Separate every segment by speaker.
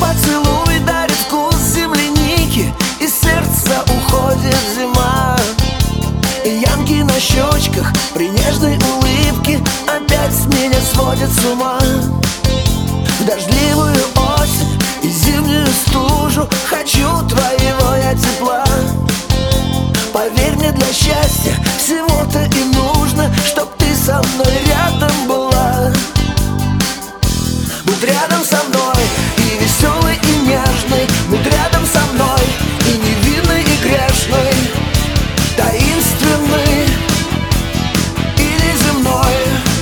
Speaker 1: поцелуй дарит вкус земляники, из сердца уходит зима. И ямки на щечках при нежной улыбке опять меня сводят с ума. В дождливую осень и зимнюю стужу хочу твоего я тепла. Поверь мне, для счастья всего-то и нужно, чтоб ты со мной рядом была. Будь рядом со мной и веселой, и нежной. Будь рядом со мной и невинной, и грешной, таинственной и неземной.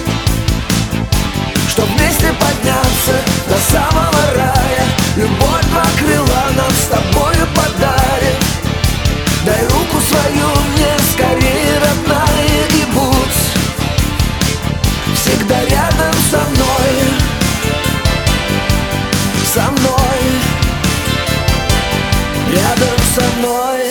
Speaker 1: Чтоб вместе подняться до самого рая, любовь два крыла нам с тобою подарит. Дай руку свою мне скорее, родная, и будь всегда рядом со мной. Со мной, рядом со мной.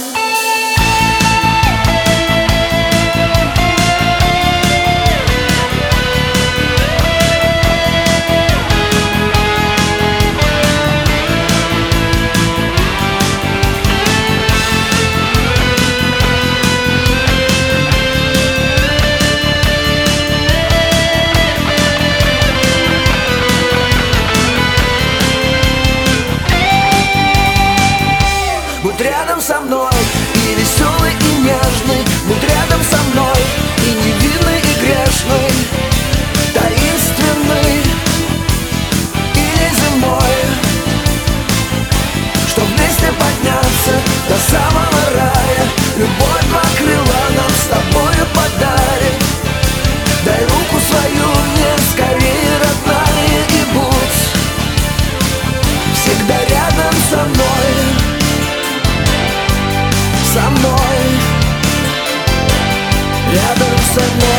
Speaker 1: Будь рядом со мной и веселой, и нежной. Будь рядом со мной и невинной, и грешной, таинственной и неземной. Чтоб вместе подняться до самого рая, любовь два крыла нам с тобою подарит. Дай руку свою мне скорее, родная, и будь всегда рядом со мной. Со мной, рядом со мной.